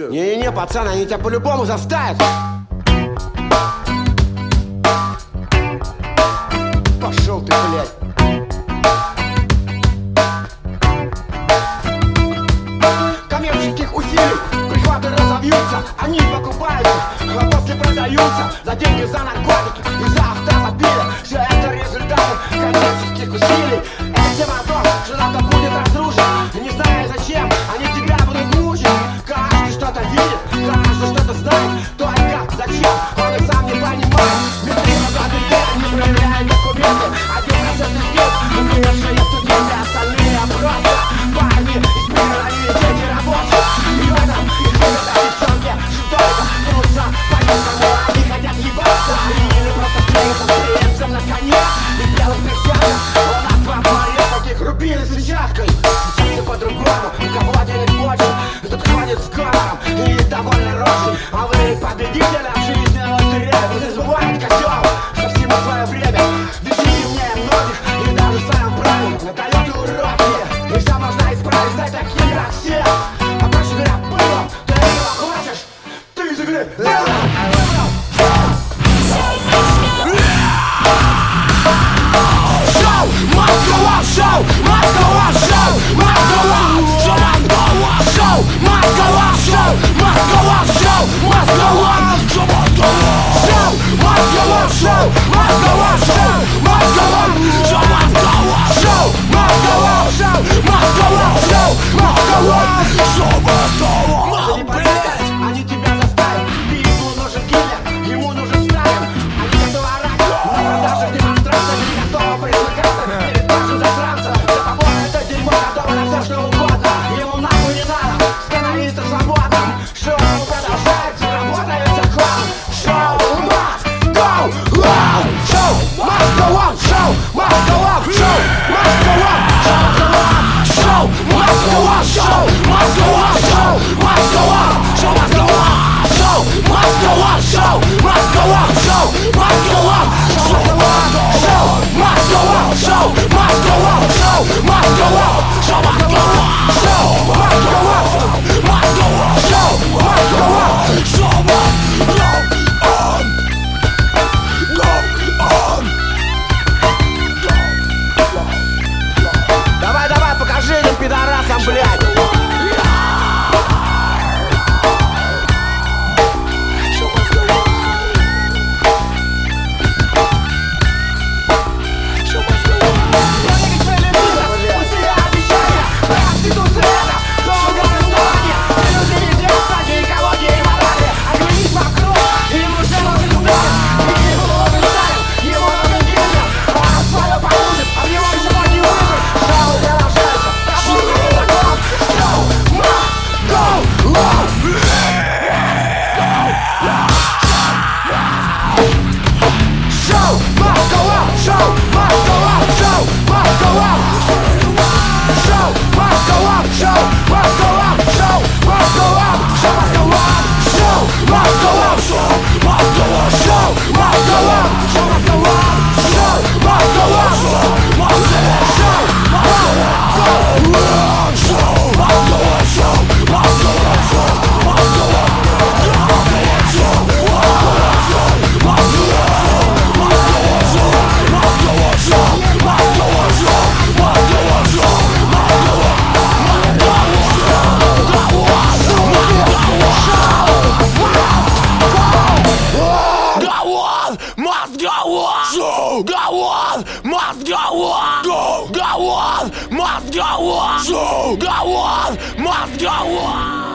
Не-не-не, пацан, они тебя по-любому заставят. Пошел ты, блядь. Коммерческих усилий прихваты разовьются, они покупаются, а после продаются за деньги, за наркотики и за автомобили. Все это результаты коммерческих усилий. Это тема о том, что надо будет разрушить. Не зная зачем, они тебя будут мучить. Каждый что-то видит, каждый что-то знает. Только зачем, он и сам не понимает. Витрина ГДР не проверяет документы. 1% из них умершие студенты, остальные просто парни из мира, они дети рабочих. И в этом их выгода, девчонки, только трутся по-детому. Они хотят ебаться, или просто склеиться с приемцем на коне. И в белых перчатках он нас во дворе таких рубили свечаткой. Сейчас все по-другому, у кого денег больше, тот ходит с гором и довольно рожей. А вы победителя в жизни лотереи. Не забывает козел, что всему свое время. Везите мне многих и даже в своем праве надают уроки. И все можно исправить, стать таким, как все. А проще говоря, было, ты этого хочешь? Ты из игры выбрал. Шоу! Москва! Шоу! Москва! Шоу! Москва! Шоу! Москва! Шоу! Москва! Шоу! Москва! Шоу! Москва! Шоу! Москва! Шоу! Москва! Шоу! Москва! Шоу! Москва! Шоу! Москва! Шоу! Москва! Шоу! Москва! Блять! Они тебя заставят. Ему нужен киллер, ему нужен Сталин. Они готовы орать на продажах демонстрациях. Не готовы присмыкаться перед нашим засранцем. За тобой это дерьмо готово на все, что угодно. Ему нахуй не надо становиться свободным. Шоу продолжается, работает закон. Шоу must go on. Шоу must go on. Шоу must go on. Шоу must go on. Шоу must go on. Шоу must go on. Шоу must go on. Шоу must go on. Шоу must go on. Шоу must go on. Шоу must go on. Шоу must go on. Шоу must go on. Шоу must go on. Шоу must go on. Шоу must go on. Must go on. Шоу must go on. Шоу must go on. Go on. Давай, давай, покажи этим пидорасам, блядь. Go on, must go on.